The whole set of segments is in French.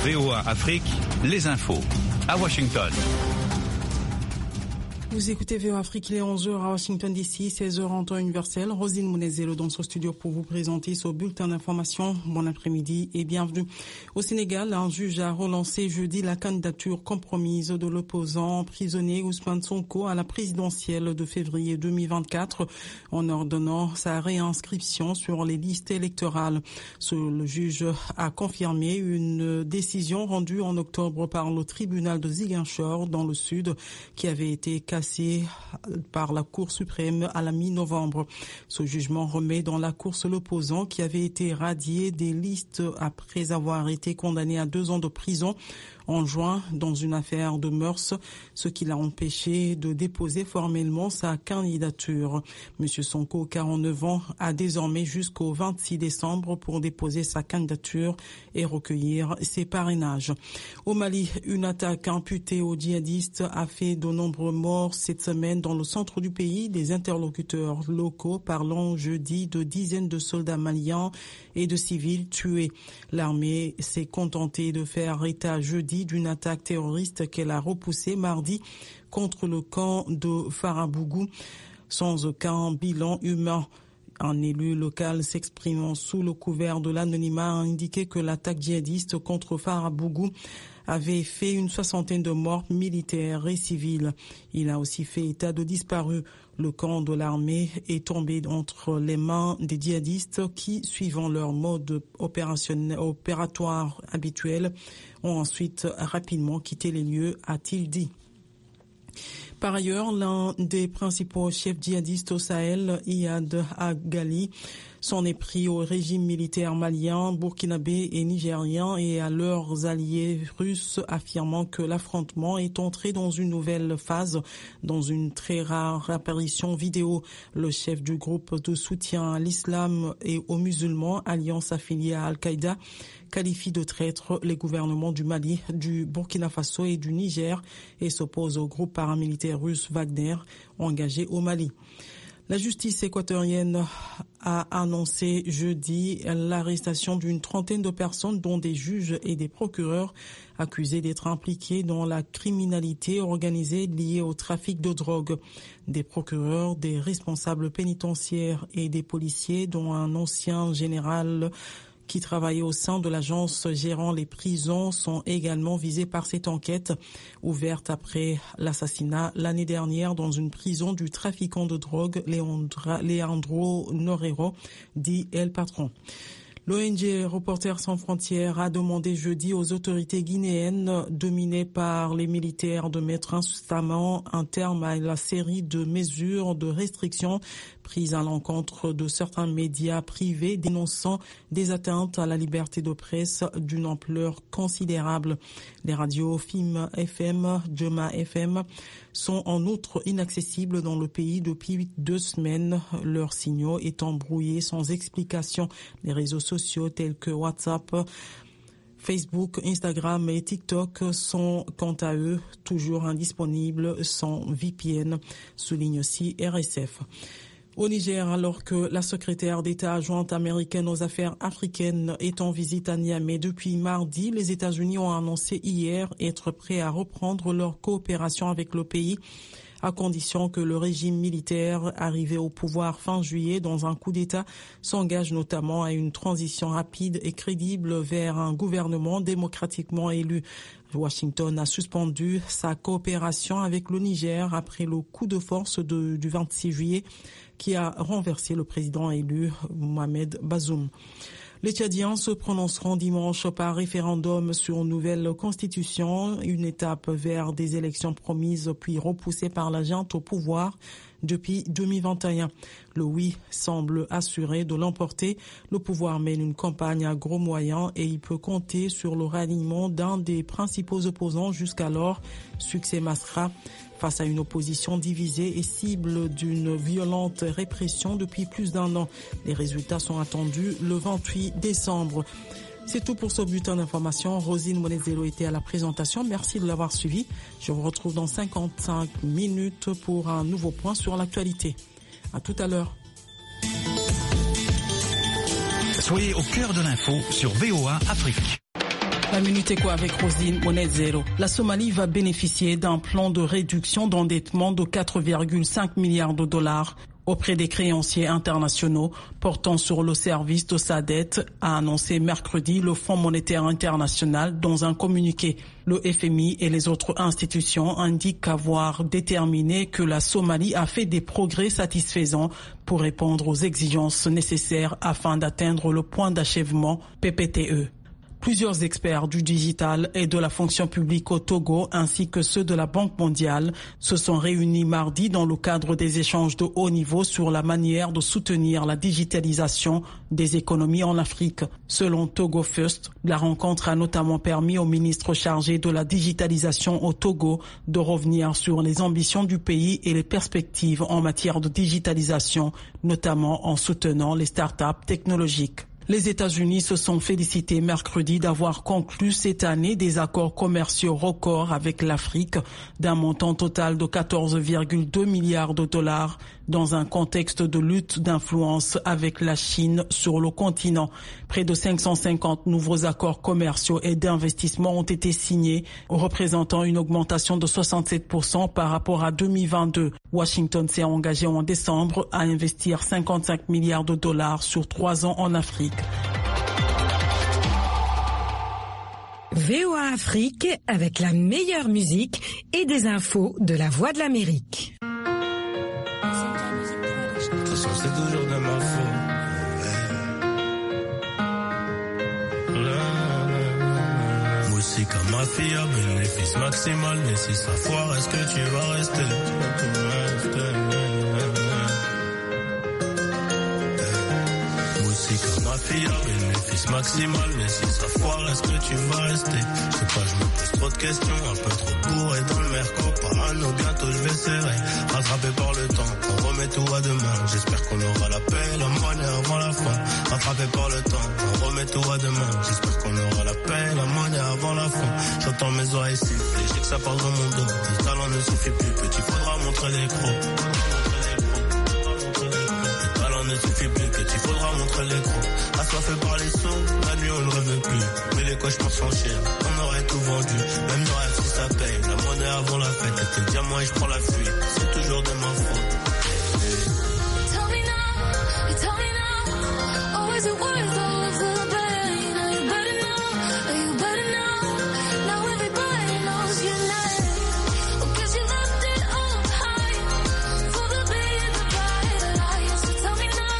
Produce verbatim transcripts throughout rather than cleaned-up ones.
V O A Afrique, les infos. À Washington. Vous écoutez V O A Afrique, il est onze heures à Washington D C, seize heures en temps universel. Rosine Mounezelo dans ce studio pour vous présenter ce bulletin d'information. Bon après-midi et bienvenue. Au Sénégal, un juge a relancé jeudi la candidature compromise de l'opposant prisonnier Ousmane Sonko à la présidentielle de février deux mille vingt-quatre en ordonnant sa réinscription sur les listes électorales. Ce, le juge a confirmé une décision rendue en octobre par le tribunal de Ziguinchor dans le sud qui avait été cassée par la Cour suprême à la mi-novembre. Ce jugement remet dans la course l'opposant qui avait été radié des listes après avoir été condamné à deux ans de prison en juin dans une affaire de mœurs, ce qui l'a empêché de déposer formellement sa candidature. Monsieur Sonko, quarante-neuf ans, a désormais jusqu'au vingt-six décembre pour déposer sa candidature et recueillir ses parrainages. Au Mali, une attaque imputée aux djihadistes a fait de nombreux morts cette semaine dans le centre du pays. Des interlocuteurs locaux parlant jeudi de dizaines de soldats maliens et de civils tués. L'armée s'est contentée de faire état jeudi d'une attaque terroriste qu'elle a repoussée mardi contre le camp de Farabougou sans aucun bilan humain. Un élu local s'exprimant sous le couvert de l'anonymat a indiqué que l'attaque djihadiste contre Farabougou avait fait une soixantaine de morts militaires et civils. Il a aussi fait état de disparus. Le camp de l'armée est tombé entre les mains des djihadistes qui, suivant leur mode opérationnel, opératoire habituel, ont ensuite rapidement quitté les lieux, a-t-il dit. Par ailleurs, l'un des principaux chefs djihadistes au Sahel, Iyad Agali, s'en est pris au régime militaire malien, burkinabé et nigérien et à leurs alliés russes, affirmant que l'affrontement est entré dans une nouvelle phase. Dans une très rare apparition vidéo, le chef du groupe de soutien à l'islam et aux musulmans, alliance affiliée à Al-Qaïda, qualifie de traîtres les gouvernements du Mali, du Burkina Faso et du Niger et s'oppose au groupe paramilitaire russe Wagner engagé au Mali. La justice équatorienne a annoncé jeudi l'arrestation d'une trentaine de personnes, dont des juges et des procureurs, accusés d'être impliqués dans la criminalité organisée liée au trafic de drogue. Des procureurs, des responsables pénitentiaires et des policiers, dont un ancien général qui travaillaient au sein de l'agence gérant les prisons, sont également visés par cette enquête ouverte après l'assassinat l'année dernière dans une prison du trafiquant de drogue Leandro Norero, dit El Patron. L'O N G Reporters sans frontières a demandé jeudi aux autorités guinéennes dominées par les militaires de mettre instamment un terme à la série de mesures de restriction prises à l'encontre de certains médias privés dénonçant des atteintes à la liberté de presse d'une ampleur considérable. Les radios F I M F M, Joma F M sont en outre inaccessibles dans le pays depuis deux semaines, leurs signaux étant brouillés sans explication. Les réseaux sociaux tels que WhatsApp, Facebook, Instagram et TikTok sont quant à eux toujours indisponibles sans V P N, souligne aussi R S F. Au Niger, alors que la secrétaire d'État adjointe américaine aux affaires africaines est en visite à Niamey depuis mardi, les États-Unis ont annoncé hier être prêts à reprendre leur coopération avec le pays, à condition que le régime militaire arrivé au pouvoir fin juillet dans un coup d'État s'engage notamment à une transition rapide et crédible vers un gouvernement démocratiquement élu. Washington a suspendu sa coopération avec le Niger après le coup de force de, du vingt-six juillet qui a renversé le président élu Mohamed Bazoum. Les Tchadiens se prononceront dimanche par référendum sur une nouvelle constitution, une étape vers des élections promises puis repoussées par la junte au pouvoir depuis deux mille vingt et un. Le oui semble assuré de l'emporter. Le pouvoir mène une campagne à gros moyens et il peut compter sur le ralliement d'un des principaux opposants jusqu'alors, Succès Masra, face à une opposition divisée et cible d'une violente répression depuis plus d'un an. Les résultats sont attendus le vingt-huit décembre. C'est tout pour ce bulletin d'information. Rosine Mounezelo était à la présentation. Merci de l'avoir suivi. Je vous retrouve dans cinquante-cinq minutes pour un nouveau point sur l'actualité. À tout à l'heure. Soyez au cœur de l'info sur V O A Afrique. La Minute Éco avec Rosine Monezero. La Somalie va bénéficier d'un plan de réduction d'endettement de quatre virgule cinq milliards de dollars auprès des créanciers internationaux portant sur le service de sa dette, a annoncé mercredi le Fonds monétaire international dans un communiqué. Le F M I et les autres institutions indiquent avoir déterminé que la Somalie a fait des progrès satisfaisants pour répondre aux exigences nécessaires afin d'atteindre le point d'achèvement P P T E. Plusieurs experts du digital et de la fonction publique au Togo ainsi que ceux de la Banque mondiale se sont réunis mardi dans le cadre des échanges de haut niveau sur la manière de soutenir la digitalisation des économies en Afrique. Selon Togo First, la rencontre a notamment permis au ministre chargé de la digitalisation au Togo de revenir sur les ambitions du pays et les perspectives en matière de digitalisation, notamment en soutenant les startups technologiques. Les États-Unis se sont félicités mercredi d'avoir conclu cette année des accords commerciaux records avec l'Afrique d'un montant total de quatorze virgule deux milliards de dollars dans un contexte de lutte d'influence avec la Chine sur le continent. Près de cinq cent cinquante nouveaux accords commerciaux et d'investissement ont été signés, représentant une augmentation de soixante-sept pour cent par rapport à deux mille vingt-deux. Washington s'est engagé en décembre à investir cinquante-cinq milliards de dollars sur trois ans en Afrique. V O A Afrique avec la meilleure musique et des infos de la Voix de l'Amérique. De toute façon, c'est toujours de ma faute. Musique à ma fille, à bénéfice maximal. Mais si ça foire, est-ce que tu vas rester? Musique à ma fille, à bénéfice maximal. Mais si ça foire, est-ce que tu vas rester? Je sais pas, je me pose trop de questions. Un peu trop bourré dans le merco. Parano, bientôt je vais serrer. Rattrapé par le temps, on remet tout à demain. J'espère qu'on aura la paix, la monnaie avant la fin. Rattrapé par le temps, on remet tout à demain. J'espère qu'on aura la paix, la monnaie avant la fin. J'entends mes oreilles siffler, j'ai que ça parle dans mon dos. Le talent ne suffit plus, petit, faudra montrer les crocs. Ne suffit plus, petit, faudra montrer les crocs. Assoiffé par les sauts, la nuit on ne rêve plus. Mais les cauchemars sont chers, on aurait tout vendu. Même nos rêves si ça paye, la monnaie avant la fête. Et le diamant et je prends la fuite, c'est toujours de ma faute. Tell me now, you tell me now. Oh, is it worth all of the pain? Now you better know, oh, you better know. Now everybody knows your name. Oh, cause you left it all behind for the big, the bright lights. So tell me now.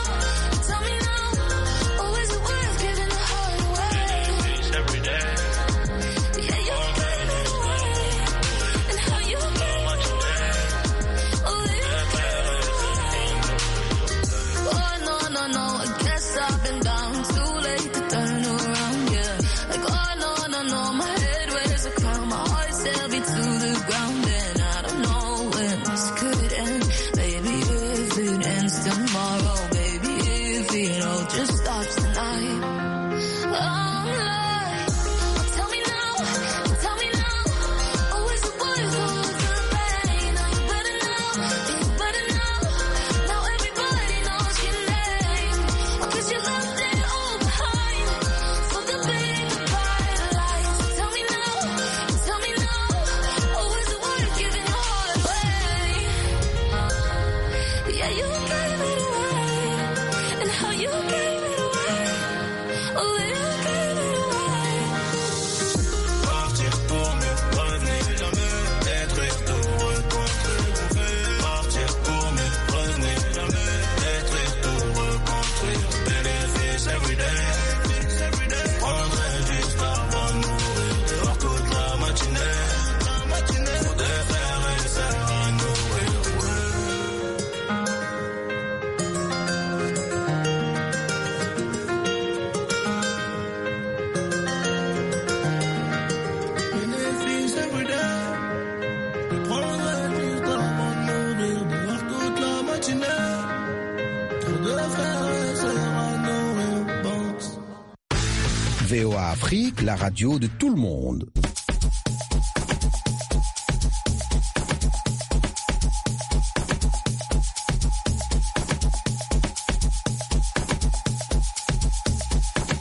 V O A Afrique, la radio de tout le monde.